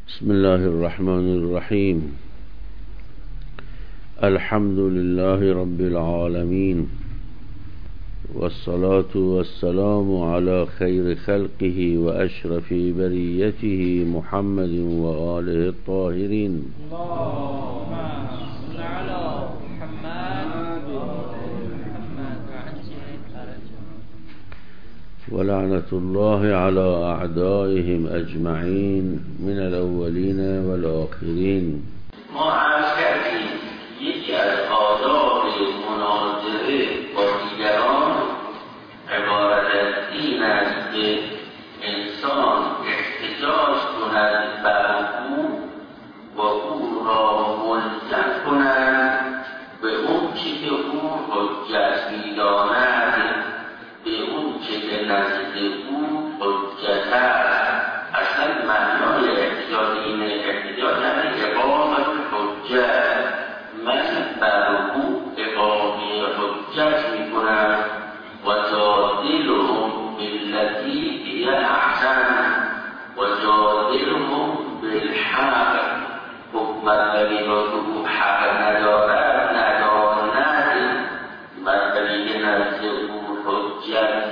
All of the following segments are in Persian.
بسم الله الرحمن الرحيم. الحمد لله رب العالمين، والصلاة والسلام على خير خلقه وأشرف بريته محمد وآله الطاهرين. اللهم صل على محمد ولعنة الله على أعدائهم أجمعين من الأولين والآخرين. ما عرض کردیم یکی از آداب مناظره با دیگران عبارت از این است که انسان احتجاج کند بر او و او را ملزم کند به اون چی که او حجت می‌داند، به اون چی که نزد او حجت است. اصلا معنای احتجاج اینه، احتجاج یعنی اقامت حجت. من بر او اقامه حجت میکنم و جادلهم بالتی هی احسن و جادلهم بالحق. مطلبی را که او حق ندارد نداند، مطلبی که نزد او حجت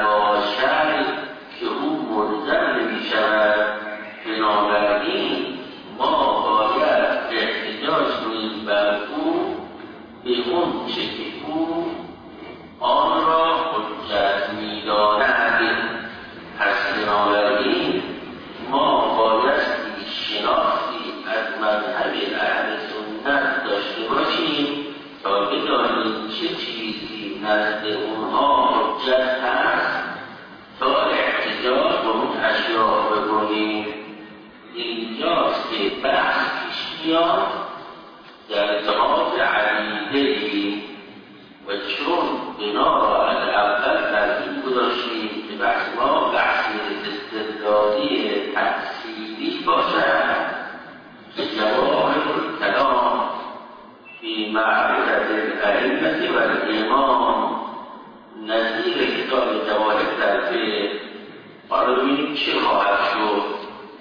نباشد که او ملزم نمی‌شود. بنابراین ما باید احتجاج کنیم بر او به اون چه که او آن را حجت می‌داند. پس بنابراین ما باید شناختی از مذهب اهل سنت داشته باشیم تا بدانیم چه چیزی نزد اونها حجت هست تا احتجاج با اون اشیاء بکنیم. اینجاست که بحث پیش میاد در اتحاد عقیده‌ای و چون بنا را از اول ترتیب گذاشتیم که بحث ما بحث استدلالی تفصیلی باشد که جواهر الکلام فی معرفت الائمة و الامام نظیر کتاب جواهر ترفیع. حالا ببینیم چه خواهد شد.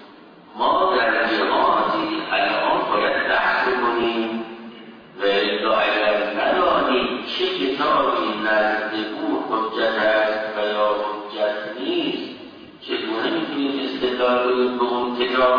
ما در جهازی الان باید بحث کنیم و اگر ندانیم چه کتابی نزد او حجت است و یا حجت نیست، چگونه میتونیم استدلال کنیم به اون کتاب؟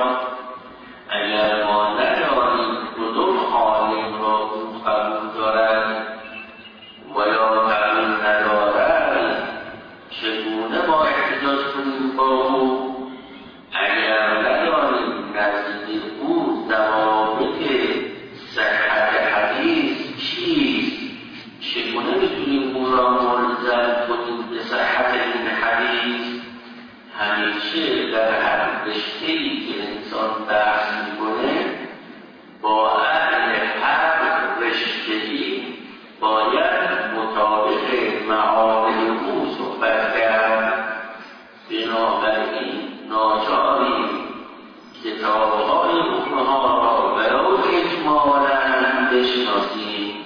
اگر ما ندانیم کدوم عالم را او قبول دارد و یا قبول ندارد، چگونه ما احتجاج کنیم با او؟ اگر ندانیم نزد او ضوابط صحت حدیث چیست، چگونه میتونیم او را ملزم کنیم به صحت این حدیث؟ همیشه در هر رشته‌ای که انسان بحث میکنه با اهل هر رشته‌ای باید مطابق معامل او صحبت کرد. بنابراین ناچاریم کتاب‌های اونها را ولو اجمالاً بشناسیم،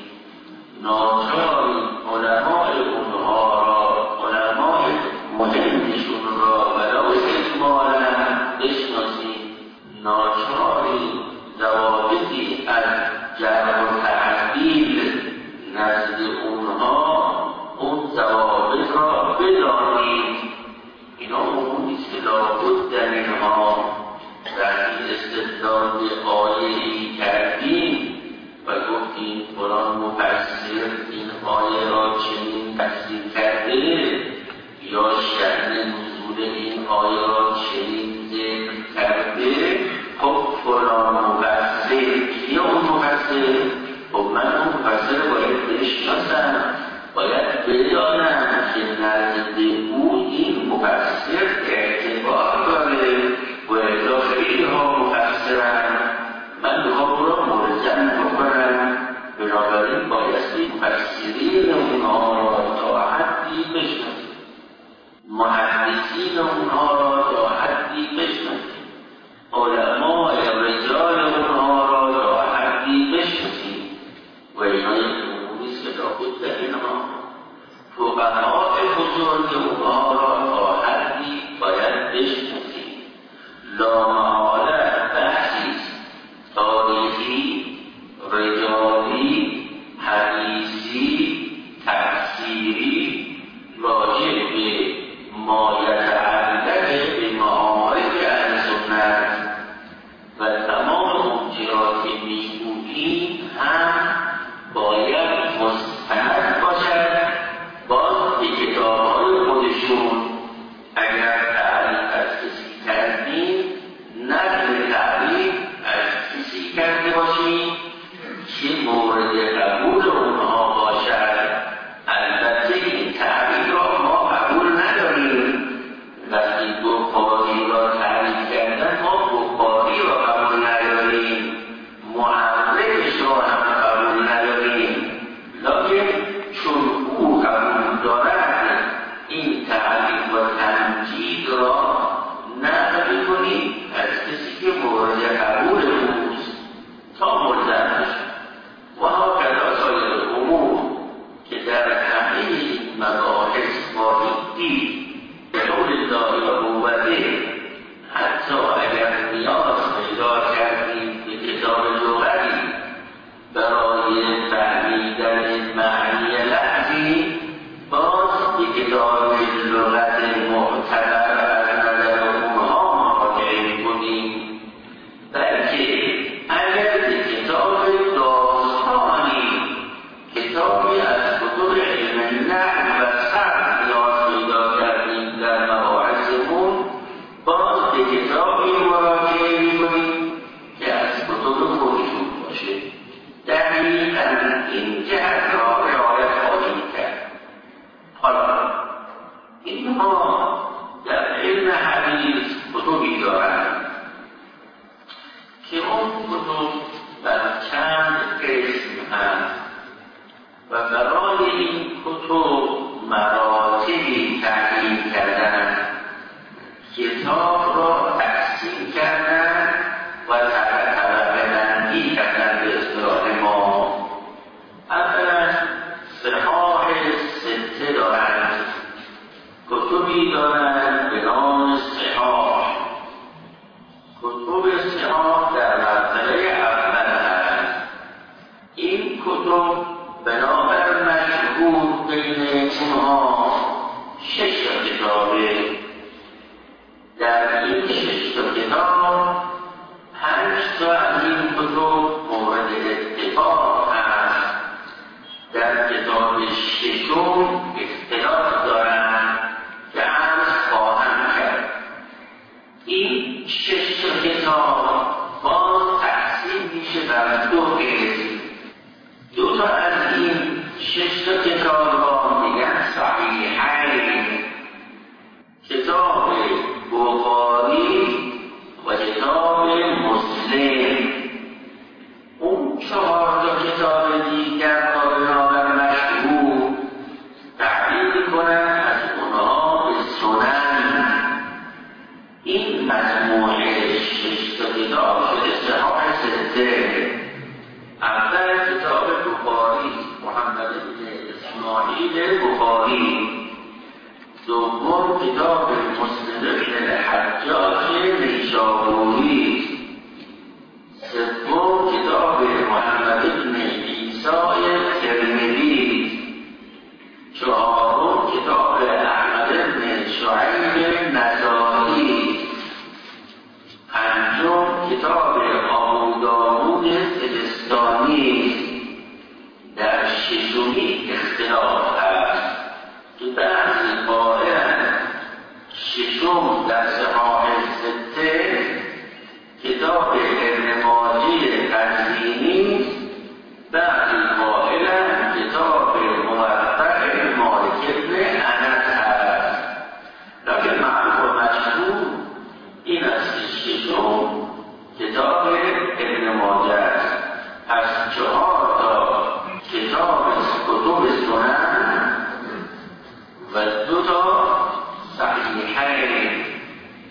ناچاریم علمای اونها را، علمای مهمشون را ولو اجمالاً بشناسیم، ناچاریم ضوابطی از جرح و تعدیل نزد اونها اون ضوابط را بدانیم. اینا اموری است که لابد در اینها وقتی استدلال به آیه‌ای کردیم و گفتیم فلان مفسر این آیه را چنین تفسیر کرده یا شأن نزول این آیه را چنین ذکر کرده، خب فلان مفسر کیه اون مفسر؟ خب من اون مفسر باید بشناسم، باید بدانم که نزد او این مفسر اعتبار داره و الا خیلی ها مفسرن، من او را ملزم بکنم. بنابراین بایستی مفسرین اونها را تا حدی بشناسیم، محدثین اونها را تا حدی بشناسیم، علماء رجال اونها را تا حدی بشناسیم. و اینا یک اموریست که لابد در اینها فقهاء بزرگ اونها را تا حدی باید بشناسیم. لا محاله بحث کتب صحاح در مرتبه اول هست. این کتب بنابر مشهور بین اونها 6 کتابه. در این 6 کتاب 5 از این کتب مورد اتفاق هست. در کتاب 6 اختلاف دارند که عرض خواهم کرد. این 6 کتاب باز تقسیم میشه بر 2 قسم. 2 تا از این 6 کتاب را میگن صحیحین، کتاب بخاری و کتاب مسلم. اون 4 کتاب دیگر را بنابر مشهور تعبیر کنند از اونها به سنن. این مجموعه 6 کتاب شده صحاح 6. اول کتاب بخاری، محمد بن اسماعیل بخاری. دوم کتاب مسند بن الحجاج نیشابوری. سوم کتاب محمد بن عیسی ترمذی. چهارم کتاب احمد بن شعیب نسائی. پنجم کتاب ابو داوود سجستانی. در 6می اختلاف هست که بعضی قائلند 6 در صحاح 6 کتاب ابن ماجه قزوینی، بعضی قائلند کتاب موفق مالک بن انس هست. لیکن معروف و مشهور این است که 6 کتاب ابن ماجه است. از 4 تا کتاب کتب سنن و 2 تا صحیحین.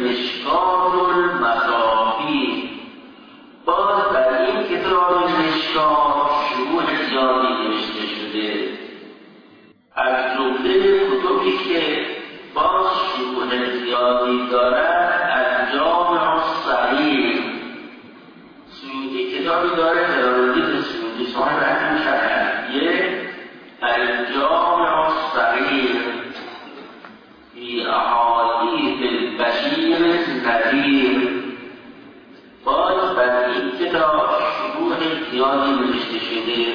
مشکات المصابیح. باز در این کتاب مشکات شروح زیادی نوشته شده. از جمله کتبی که باز شروح زیادی دارد الجامع الصغیر. سیوطی کتابی داره جلال‌الدین سیوطی صاحب همین شرحیه الجامع الصغیر فی احادیث البشیر النذیر. باز بر این کتاب شروح زیادی نوشته شده.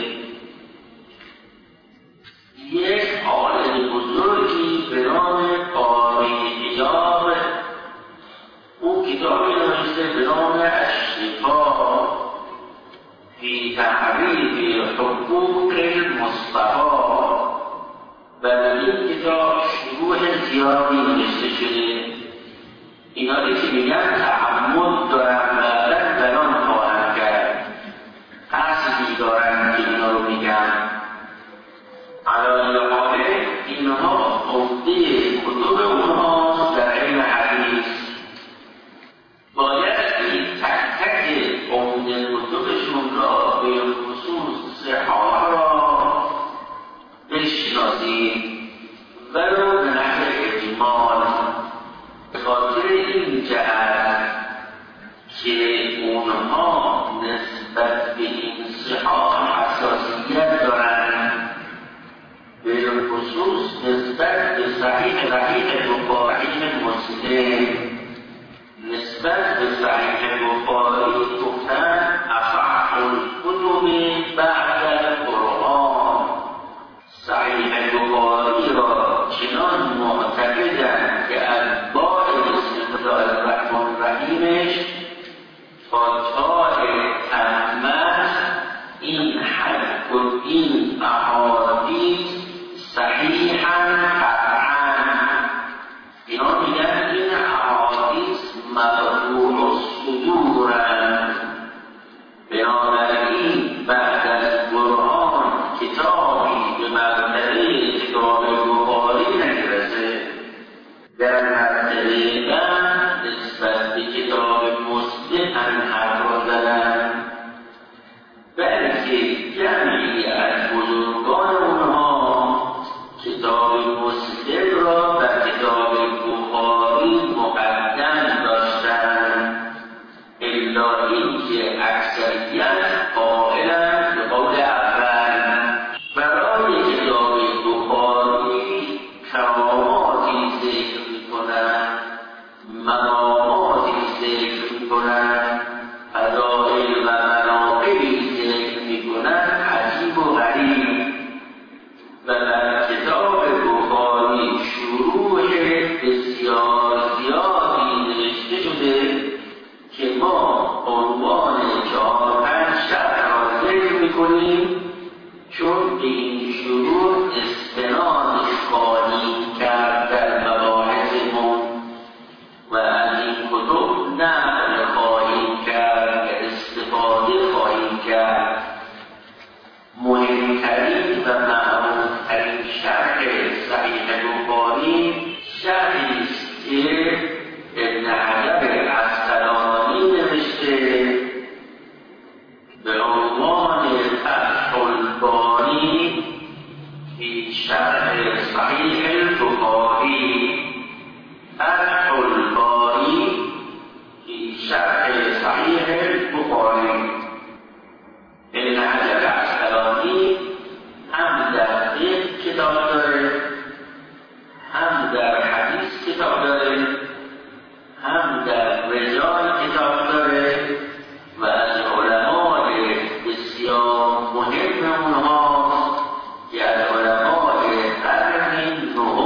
یک عالم بزرگی به نام قاضی عیاض او کتابی نوشته به نام الشفا فی تعریف حقوق المصطفی. و در این کتاب شروح زیادی نوشته شده. اینا که میگن تعمد دارن بعدن بیان خواهند کرد، قصدی دارن که اینا رو میگن. علاوه حاله اینها عمده کتب اونها در علم حدیث. باید این تک تک عمده کتبشون را به خصوص صحاح را بشناسید ولو به نحو اجمال. به خاطر این جهت که اونها نسبت به این صحاح حساسیت دارند، به خصوص نسبت به صحیح بخاری مسلم، نسبت به صحیح بخاری گفتن اصح الکتب بعد القرآن. صحیح بخاری را چنان معتقدند که اتباع بسم الله الرحمن الرحیمش تا تمت این حد و این احادیث صحیحاً قطعاً. اینا میگن این احادیث مرفوع الصدورند. بنابراین بعد از قرآن کتابی به مرتبه کتاب بخاری نمیرسه. در مرتبه بعد نسبت به کتاب مسلم همین حرف را زدن، بلکه جمعی از بزرگان اونها کتاب مسلم را بر کتاب بخاری مقدم داشتند، الا اینکه اکثریت قائلند به قول اول. برای کتاب بخاری کراماتی ذکر می‌کنند، مقاماتی ذکر می‌کنند، فضائل و مناقبی ذکر می‌کنند عجیب و غریب. و در کتاب بخاری شروح بسیار زیادی نوشته شده که ما عنوان 4-5 شرح را ذکر می‌کنیم، چون به این شروح استناد خواهیم کرد در مباحثمون و از این کتب نقل خواهیم کرد و استفاده خواهیم کرد. مهمترین و معروفترین شرح صحیح بخاری شرحی است که ابن حجر عسقلانی نوشته به عنوان فتح الباری فی شرح صحیح البخاری. فتح الباری فی شرح صحیح البخاری. ابن حجر عسقلانی هم در فقه کتاب داره، هم در حدیث کتاب داره، هم در رجال کتاب داره و از علمای بسیار مهم اونها که از علمای قرن 9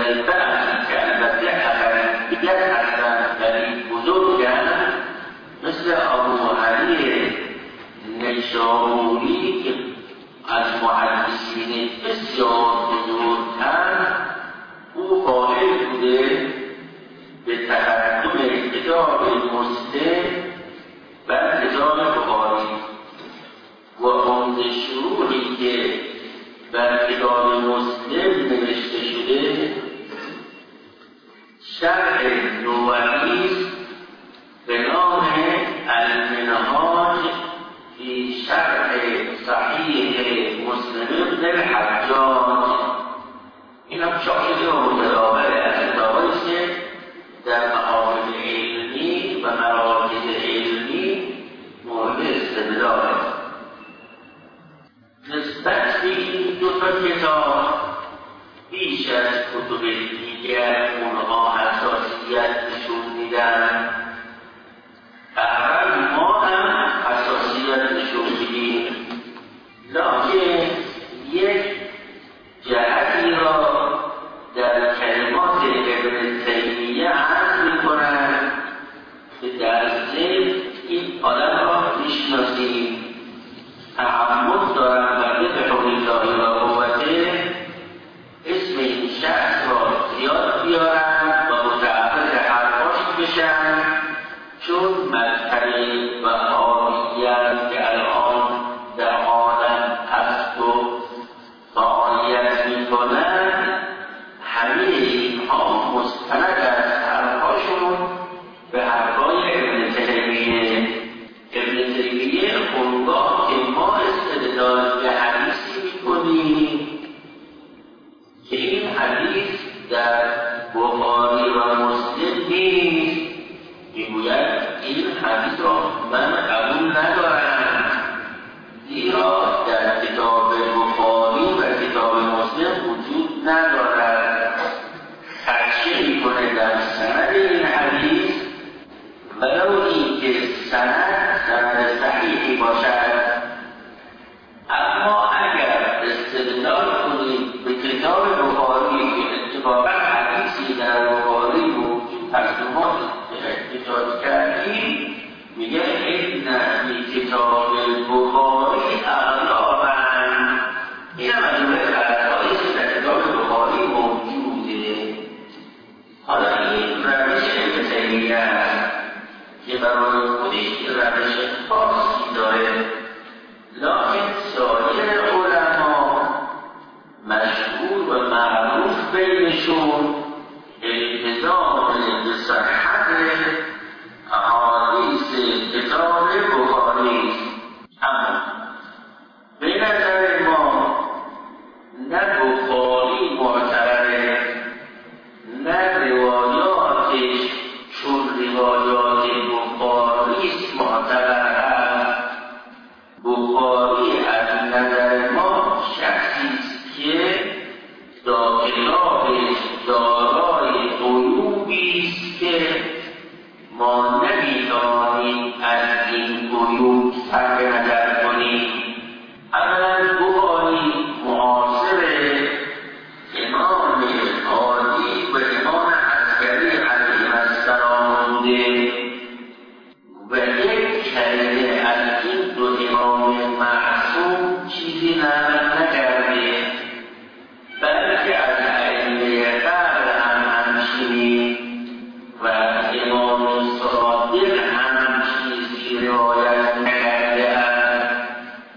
بعضی که البته اقلیت هستند ولی بزرگند مثل ابو علی نیشابوری که از محدثین بسیار بزرگتر، او قائل بوده به تقدم کتاب مسلم و کتاب بخاری و عمده شروحی که بر کتاب مسلم نوشته شده شرح نووی است به نام المنهاج فی شرح صحیح مسلم بن الحجاج. این هم چاپ شده و متداول از کتابایی که در محافل علمی و مراکز علمی مورد استدلال است. نسبت به این دو تا کتاب بیش از کتب دیگر اونها حساسیت نشون میدن. اول ما هم حساسیت نشون میدیم، لکن یک جهتی را در کلمات ابن تیمیه عرض میکنن که در ذهن این آدم را میشناسیم، تعمد دارن و به الله و قوته اسم این شخص را زیاد بیارن و متعرض حرفاش بشن، چون مذهبی و حامیت که الان در عالم هست و فعالیت میکنن، همه اینها مستند از حرفاشون به حرفای ابن تیمیه. ابن تیمیه اونگاه که ما استدلال به حدیثی میکنیم که این حدیث در بخاری و مسلم نیست، میگوید این حدیث را من قبول ندارم، زیرا در کتاب بخاری و کتاب مسلم وجود ندارد. ترجیح میکنه در سند این حدیث ولو اینکه سند صحیحی باشد، اما اگر استدلال کنیم به کتاب بخاری که اتفاقا حدیثی در بخاری موجود هست و ما احتجاج کردیم، میگه این کتاب بخاری اغلابن، این هم از اون خطایی که در کتاب بخاری موجوده. حالا این روش ابن تیمیه است که برای خودش روش خاصی داره، لکن سایر علما مشهور و معروف بینشون التزام به صحت احادیث کتاب بخاری است. اما به نظر ما نه بخاری معتبره، نه روایاتش چون روایات بخاری است معتبر است. بخاری از نظر ما شخصی است که داخلاتش دارای عیوبی است که ما نمی‌توانیم از این عیوب صرف نظر کنیم. اولا بخاری معاصر امام عادی و امام عسکری علیه السلام بوده و یک کلمه از این دو امام معصوم چیزی نقل نکرده، بلکه از ائمه قبل هم همچنین و امام صادق هم چیزی روایت نکرده است.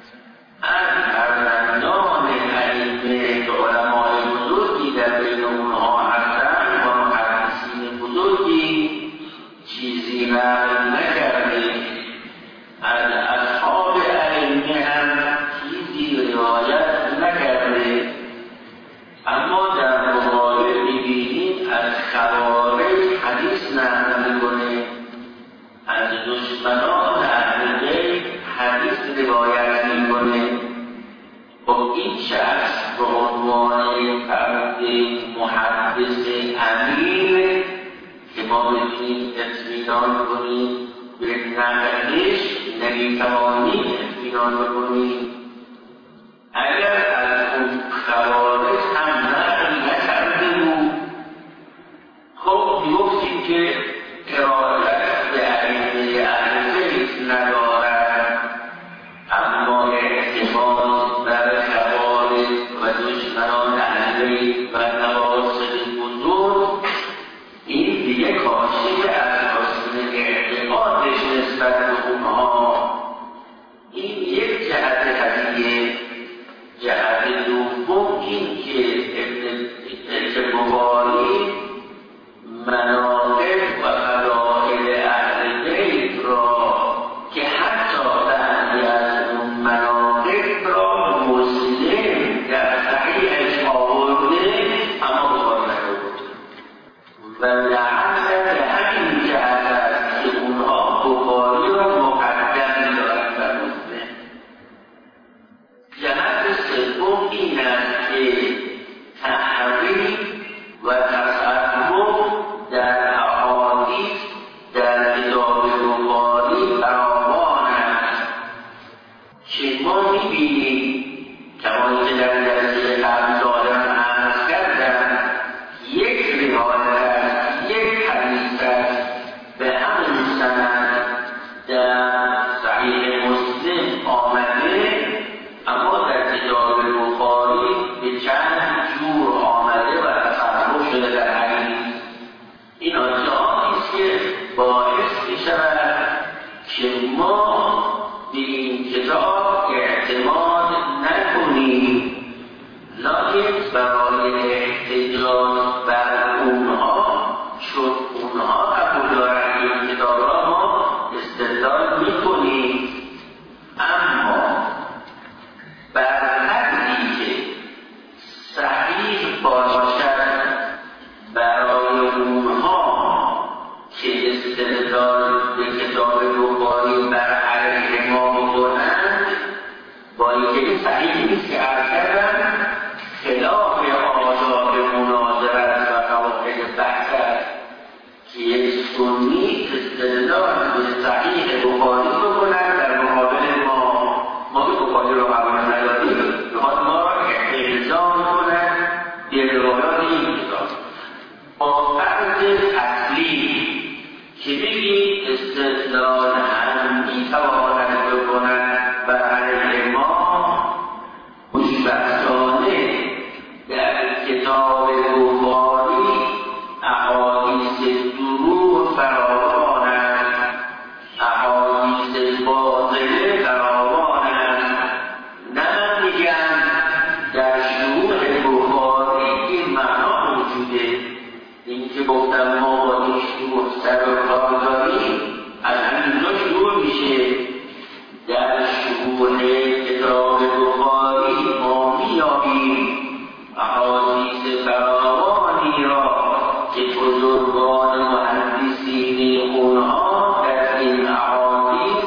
از فرزندان ائمه که علمای بزرگی در بین اونها هستند و محدثین بزرگی چیزی نقل نکرده، از اصحاب ائمه هم چیزی روایت نکرده. اما در مقابل می‌بینیم از خوارج حدیث نقل می‌کنه، از دشمنان اهل بیت حدیث روایت می‌کنه. خب این شخص به عنوان فرد محدث امین که ما بتونیم اطمینان کنیم به نقلش، نمی‌توانیم اطمینان کنیم. اگر از اون خوارج هم نقل نکرده بود برای احتجاج بر اونها، چون اونها قبول دارن این کتاب را ما استدلال میکنیم، اما بر حدی که صحیح باشد برای اونها که استدلال به کتاب بخاری بر علیه ما بکنند، با اینکه صحیح نیست که عرض کردن خلاف آداب مناظرت و قواعد بحث که یک سنی استدلال به صحیح بخاری بکنند در مقابل ما به بخاری رو قبول نداریم، میخواد ما را الزام کنند به روایات این کتاب با فرض اصلی که بگیم استدلال هم میتواند بکنند بر علیه ما. خوشبختانه در کتاب بخاری احادیث دروغ فراوان است، احادیث باطله فراوان است. نه میگن در شروع بخاری این معنا موجوده، این که گفتم ما با این شروع سر و کار داریم، از همینجا شروع میشه. در شروع کتاب بخاری ما میابیم احادیث فراوانی را که بزرگان محدثین اونها در این احادیث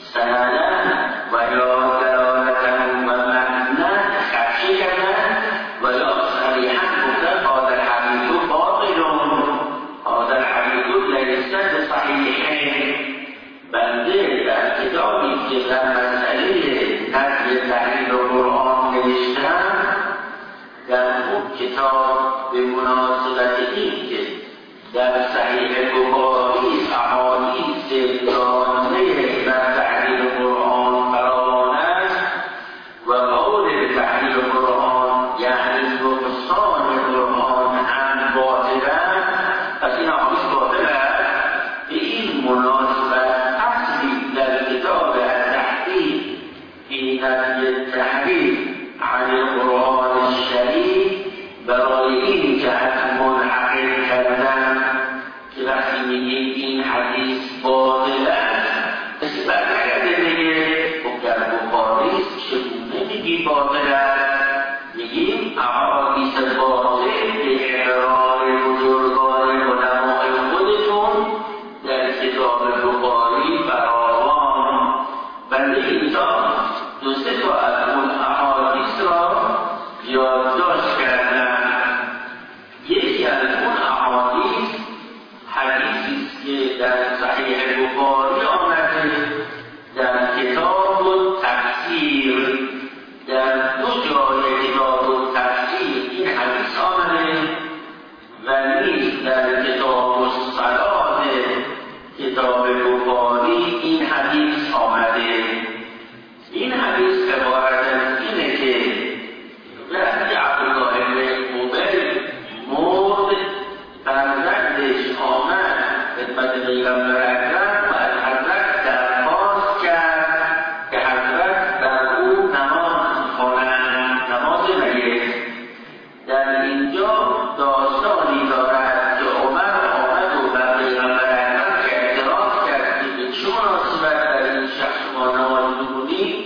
سندن و یا دلالتن و معنن خدشه کردن و یا صریحا گفتن هذا الحدیث باطل، هذا الحدیث لیس بصحیح. بنده در کتابی که در مسئله نقل تحلیل قرآن نوشتم، در اون کتاب به مناسبت این که در صحیح بخاری احادیث دانه در تحلیل قرآن فراوان است و قول به تحلیل قرآن یعنی نقصان قرآن هم باطل است، پس این احادیث باطل است. به این مناسبت اصلی در کتاب التحقیق فی نفی التحریف عن القرآن الشریف برای این جهت منعقد کردن که وقتی میگیم این حدیث باطل است، کسی برنگرده میگه خب در بخاری چگونه میگی باطل است؟ میگیم احادیث باطل به اقرار بزرگان علمای خودتون در کتاب بخاری فراوان. بنده اینجا دو سه تا از اون احادیث را یادداشت کردم. یکی از اون احادیث حدیثی است که در صحیح بخاری آمده در کتاب التفسیر، در دو جای کتاب التفسیر این حدیث آمده و نیز در کتاب الصلاة کتاب بخاری این حدیث آمده. این حدیث عبارت از اینه که وقتی عبدالله بن ابی مرد، فرزندش آمد خدمت پیغمبر اکرم و از حضرت درخواست کرد که حضرت بر او نماز خوانند، نماز مگه. در اینجا داستانی دارد که عمر آمد و بر پیغمبر اکرم که اعتراض کرد که چه مناسبت در این شخص ما نماز بخونیم.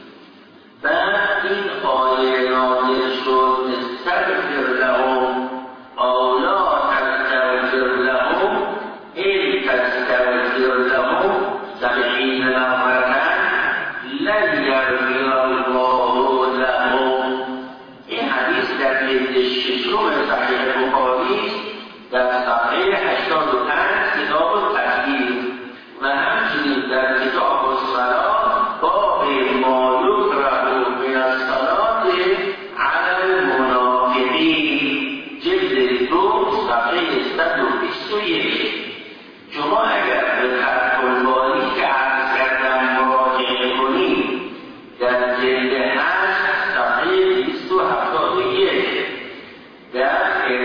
بعد این آیه نازل شد استغفر لهم او لا تستغفر لهم ان تستغفر لهم 70 مرة لن یغفر الله لهم. این حدیث در جلد ششم صحیح بخاری در صفحه 85 کتاب التفسیر و همچنین در کتاب الصلاة باب ما یکره من الصلاة علی المنافقین جلد 2 صفحه 121. شما اگر به فتح الباری که عرض کردم مراجعه کنید در جلد 8 صفحه 271 در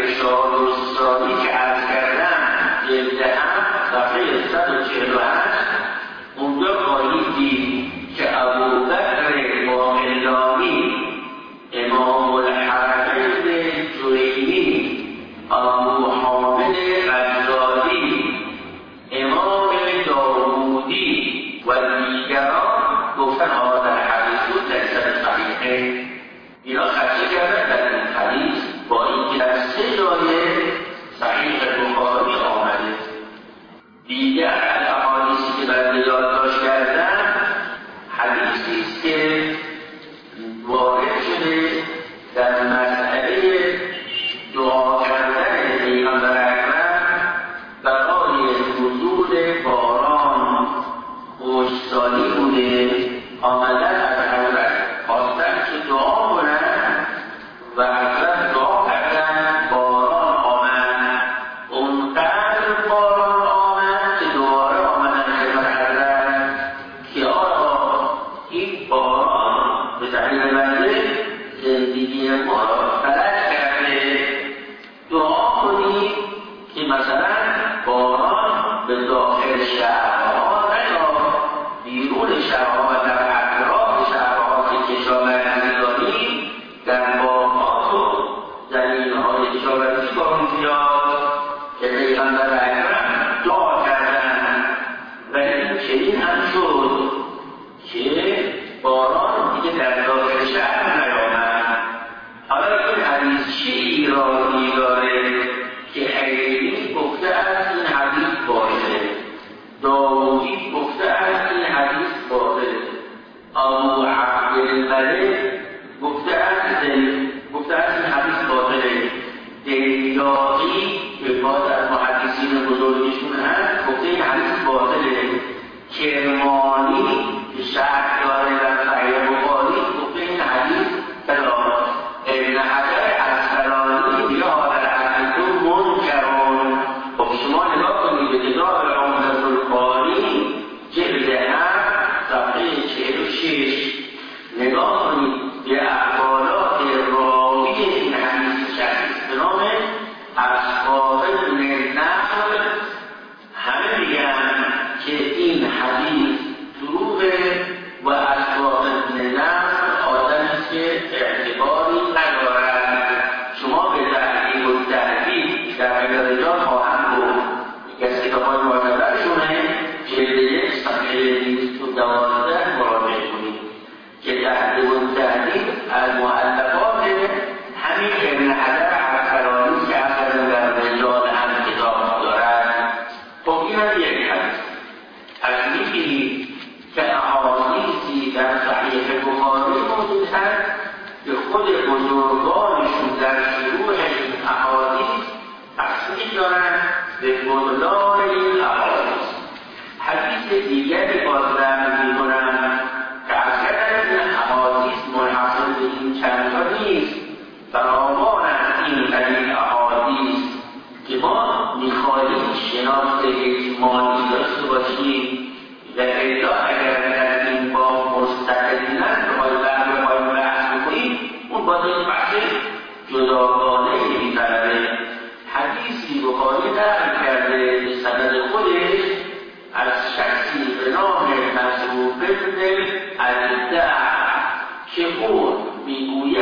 حضرت دعا کردن، باران آمد. اونقدر باران آمد که دوباره آمدن خدمت حضرت که آقا این باران به تعبیر بنده زندگی ما را فلج کرده، دعا کنید که مثلا باران به داخل شهرها نیاد، بیرون شهرها و در اطراف شهرها که کشاورزی داریم در باغات و زمینهای کشاورزی بارون بیاد که پیغمبر اکرم دعا کردن و این چنین هم شد که باران دیگه در داخل شهر نیامد. حالا این حدیث چه ایرادی داره که حیرینی گفته است این حدیث باطله، داوودی گفته است این حدیث باطله، ابو عبدالملک گفته است این حدیث باطله، دریایی که باز از محدثین بزرگشون هست گفته این حدیث باطله، کرمانی که شرح داره در صحیح بخاری گفته این حدیث بلا، ابن حجر اسقلانی دیگه حاضر حدیثون منکرون. خب شما نگاه کنید به کتاب عمدة القاری جلد 7 صفحه 46 نگاه کنید به احوالات راوی این حدیث شخص به نام اصحاب ابن نصر. همه میگن که این حدیث دروغه و اصحاب ابن نصر آدمی که اعتباری ندارد. شما به تحقیق و تحقیق در رجال خواهم بود که از کتاب‌های معتبرشونه جلد 1 صفحه 212 مراجعه کنید که تحقیق و تحقیق از مؤلفات همین ابن حجر اسقلانی که اصلا در رجال هم کتاب دارد. خب این هم یک حدیث. از می‌بینید که احادیثی در صحیح بخاری موجود هست که خود بزرگانشون در شروع این احادیث تصریح دارند به بطلان این احادیث. حدیث دیگری باز نقل می‌کنند که اصلا این احادیث منحصر به این چند تا نیست، فراوان است این احادیث که ما می‌خواهیم شناخت اجمالی داشته باشیم و الا اگر در این باب مستقلاً بخواهیم بحث بکنیم اون باید این بحث جداگانه می‌طلبه. حدیثی بخاری نقل کرده به سند خودش از شخصی به نام مسروق بن الدع که او میگوید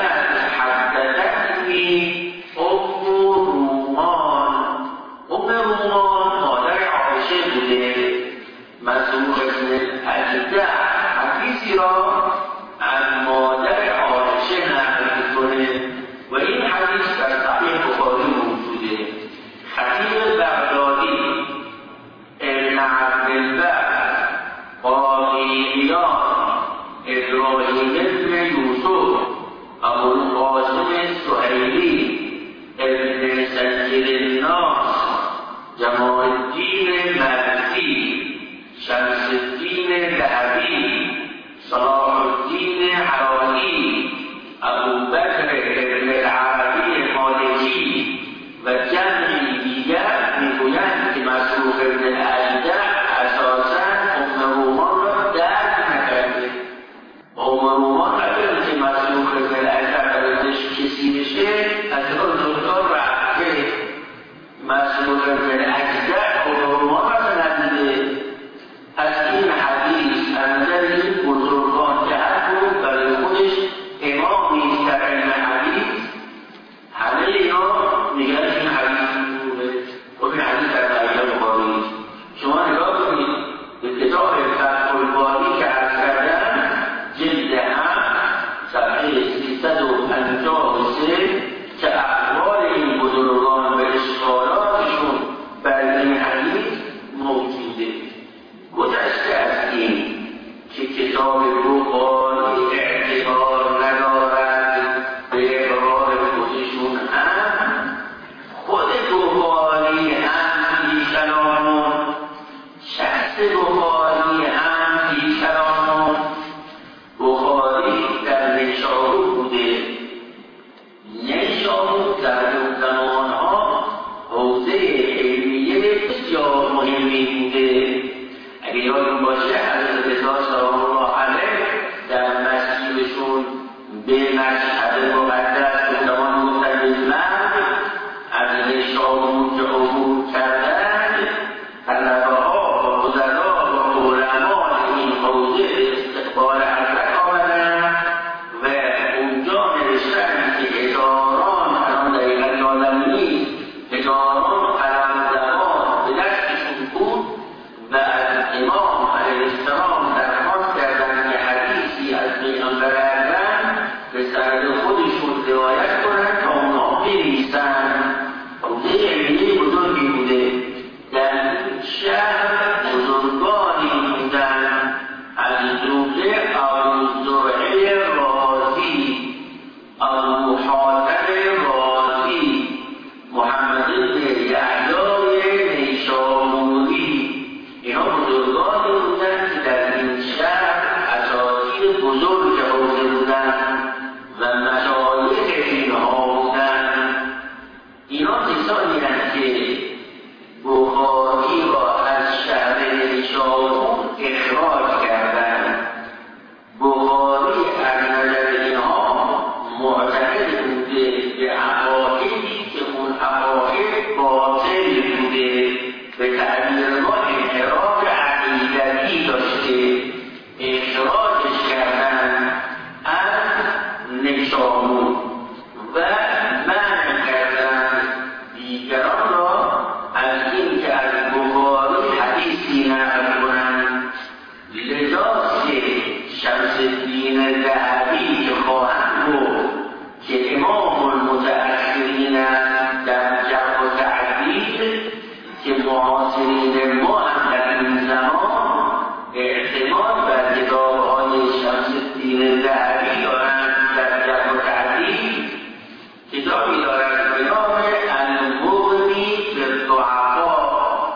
حدثتنی ام رومان مادر عایشه بوده. مسروق بن الدع حدیثی را از مادر عایشه نقل می‌کنه و این حدیث در صحیح بخاری موجوده. خطیب بغدادی، ابن عبدالبر، قاضی عیاض، ابراهیم ابن یوسف، ابوالقاسم سهیلی، ابن سجل الناس، جمال الدین مردی، شمس الدین ذهبی، صلاح الدین حرانی، ابوبکر ابن العربی مالکی و جمعی دیگر میگویند که مسروق ابن الدع اساساً ام رومان را درک نکرده. ام رومان اگر که مسروق ابن الدع برایش کسی بشه از اون دکتر رفته. مسروق ابن الدع ام رومان را ندیده. از این حدیث از نظر این بزرگان که هر بود برای خودش امامی در علم حدیث همه اینا میگن این حدیث دروغه. خب این حدیث در صحیح بخاری. شما نگاه کنید به کتاب فتح الباری که عرض کردن جلد 7 صفحه 353 که احوال این بزرگان و اشکالاتشون بر نیشابور در اون زمانها حوزه علمیه بسیار مهمی بوده. اگه یادتون باشه حضرت رضا سلام الله علیه در مسیرشون به مشهد مقدس به زمان متمم از نیشابور که عبور کردند، طلبه ها و وزرا و علما این حوزه استقبال حضرت آمدند و اونجا نوشتند که هزاران، الان دقیقا یادم نیست، هزاران قلمزنان به دستشون بود و از امام علیه السلام درخواست کردند که حدیثی از پیغمبر اکرم به سند خودشون روایت کنند تا اونا بنویسند. حوزه علمیه بزرگی بوده. در این شهر بزرگانی بودند، از جمله ابوزرعه رازی، ابو حاتم رازی، محمد بن یحیی نیشابوری. اینا بزرگانی بودند که در این شهر اساتید بزرگ حوزه بودند و مشایخ اینها بودند. اینا کسانی هستند که بخاری را از شهر نیشابور اخراج کردند. بخاری از نظر اینها معتقد بوده به عقایدی که اون عقاید باطل بوده، به تعبیر ما انحراف عقیدتی داشته، اخراجش کردن از نیشابور و منع کردن دیگران را از این که از بخاری حدیثی نقل کنند. لذاست شمس الدین ذهبی که خواهند بود که امام المتأخرین در جمع و تعدیل که معاصرین ما هم در این زمان اعتماد بر کتاب‌های شمس الدین ذهبی دارند. در جمع و تعدیل کتابی دارند به نام المغنی للضعفا،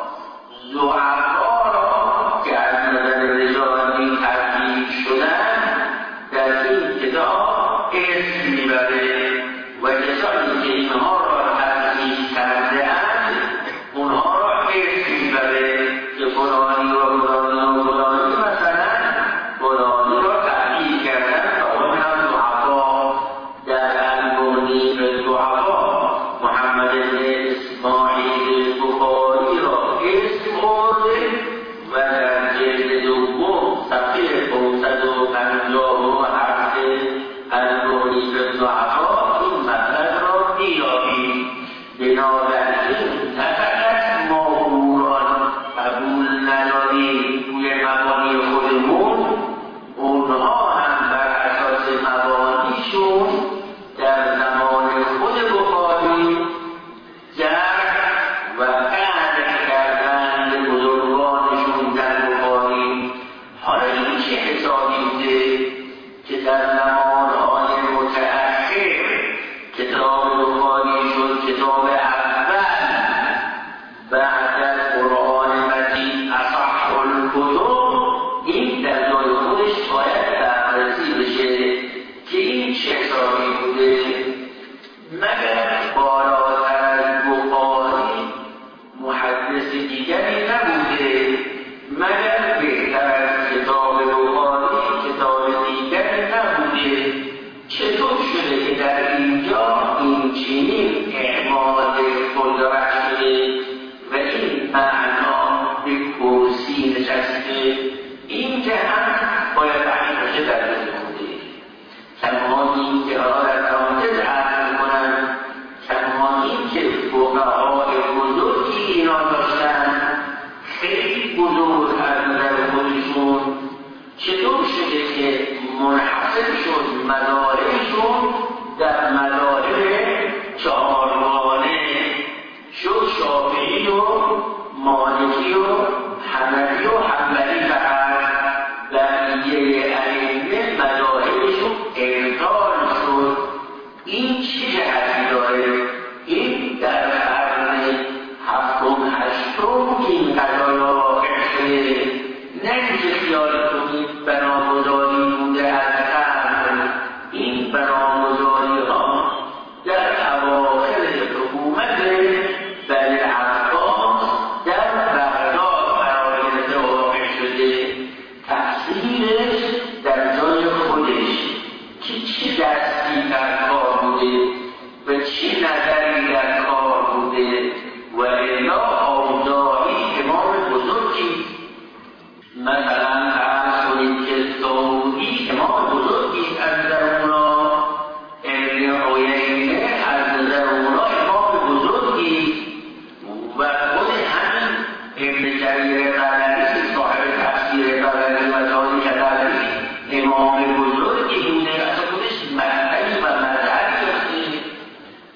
ضعفا را که از نظر رجالی ترتیب شدن در این کتاب اسم میبره و کسانی که اینها را ترتیب کرده‌اند اونها را اسم میبره که فلانی و فلانی و فلانی مثلا فلانی را ترتیب کردن و اون هم ضعفا. در المغنی للضعفا محمد بن اسماعیل بخاری را اسم برده و در جلد دوم صفحه 557 المغنی للضعفا این مطلب را می‌یابید. بنابراین نه فقط ما قرآن قبول نداریم توی مبانی خودمون، اونها هم بر اساس مبانیشون در زمان خود بخاری جرح و قدر کردن بزرگانشون در بخاری. حالا این چه حسابی بوده که در زمانهای متأخر کتاب بخاری شد کتاب اول بعد از قرآن مجید اصح الکتب. این در جای خودش باید بررسی بشه که این چه حسابی بوده. مگر بالاتر از بخاری محدث دیگری نبوده، مگر بهتر از کتاب بخاری کتاب دیگری نبوده. چطور شده که در اینجا این چنین اعمال قدرت شده و این معنا به کرسی نشسته؟ این که هم باید بحث در بین بوده. کمانی که آنها در تمامیت عرض می‌کنند، کمانی که فقهای بزرگی اینا داشتن، خیلی بزرگ از نظر خودشون، چطور شده که منحصر شد مدارکشون در مدارک 4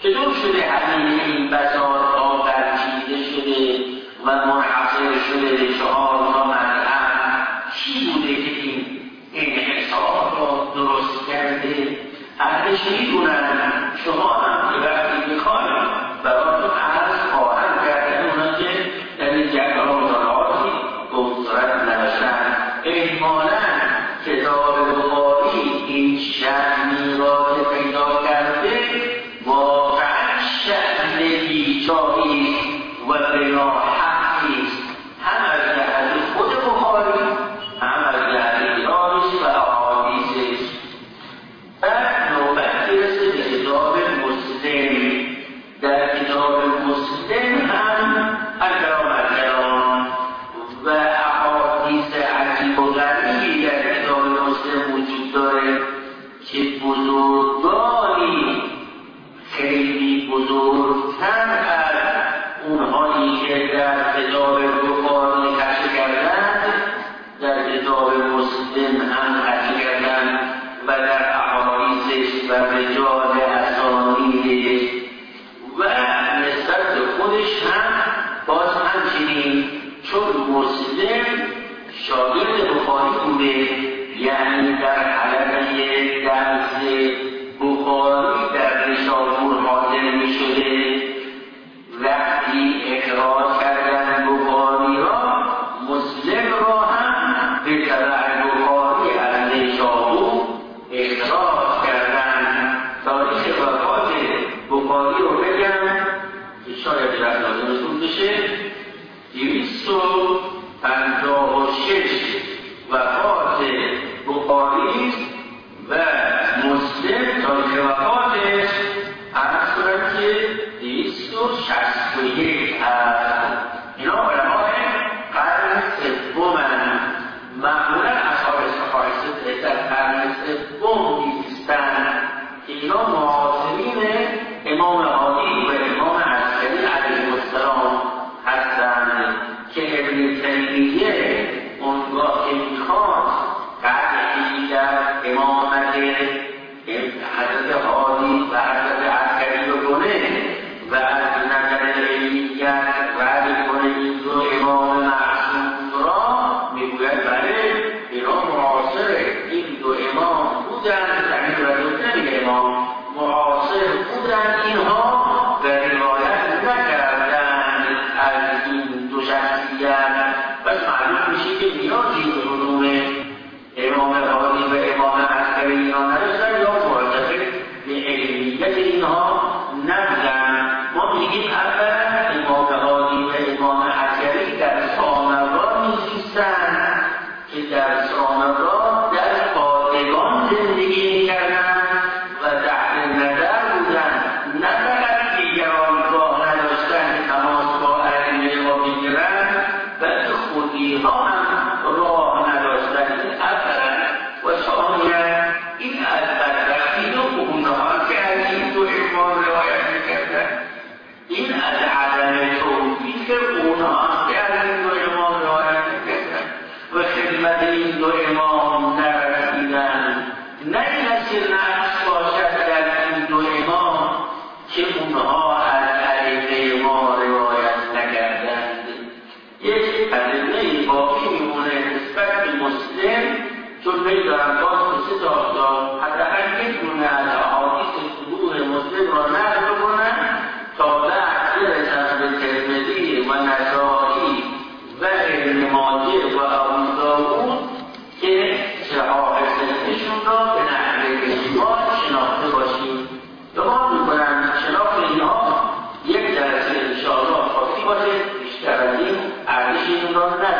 چطور شده همه این بازارها برچیده شده و منحصر شده به 4 تا مذهب؟ چی بوده که این انحصار را درست کرده؟ اهلش میدونن، شما هم که وقتی بخواهید براتون عرض خواهد کرد اونا که در این جبهه مطالعاتی گفتارت نداشتن. احتمالاً کتاب بخاری این شأنی را که پیدا کرده واقعا شأن بیجایی و بلا حقی است، هم از جهت خود بخاری هم از جهت ایرانش و احادیثش. بعد نوبت میرسه به کتاب مسلم. در کتاب مسلم هم الکلام و احادیث عجیب و غریبی در کتاب مسلم وجود داره که بزرگانی خیلی بزرگتر از اونهایی که در کتاب بخاری نقش کردند در کتاب مسلم هم نقش کردند و در احادیثش و رجال اسانیدش و نسبت به خودش هم باز همچنین، چون مسلم شاگرد بخاری بوده، یعنی در حلقه درس بخاری در نشابور حاضر می شده. وقتی اخراج کردن بخاری را، مسلم را هم به تبع بخاری از نشابور اخراج کردن. تاریخ وفات بخاری رو بگم که شاید لازمتون بشه. 256 وفات بخاری و مسلم تاریخ وفاتش عرض کنم که 261 هست. اینا علمای قرن سومن. معمولا اصحاب صحابه در قرن سوم نیستن که اینا معاصرین امام هادی و امام عسکری علیه السلام هستند که ابن تیمیه اونگاه که میخواد قدری در امامت حضرت هادی و حضرت عسکری رو کنه و از نظر علمیت رد کنه این دو امام معصوم را، میگوید بله اینا معاصره، این دو امام بودن، زمین و دوتن امام معاصر بودن اینها و روایت نکردن از این دو شخصیت. بس معلوم میشه که نیازی به علوم امام هادی و امام عسکری اینا نداشتن یا مرتبط به علمیت اینها نبودن. ما میگیم اولا امام هادی و امام عسکری در سامرا میزیستن که در سامرا در پادگان زندگی میکردن و تحت نظر بودن، نه فقط دیگران راه نداشتن که تماس با ائمه را بگیرن، بلکه خودیها هم راه نداشتن. این اولا و ثانیا این از بدبختی و اونها که از این دو امام روایت میکردن، این از عدم توفیق اونها که از این دو امام روایت میکردن و خدمت این دو امام نرسیدن. نه این است که نقص باشد در این دو امام که اونها از ائمه ما روایت نکردند. یک ادله باقی میمونه نسبت به مسلم، چون میدارم باز به 3 تا حداقل یک دونه از احادیث صحیح مسلم را نقل کنن تا بعد برسن به ترمذی و نسائی و ابن ماجه و ابو داود که صحاح سنتشون را به نحو اجماع شناخته باشیم. دعا میکنم شناخت اینها یک درسه انشاءالله کافی باشه، بیشتر از این ارزش این را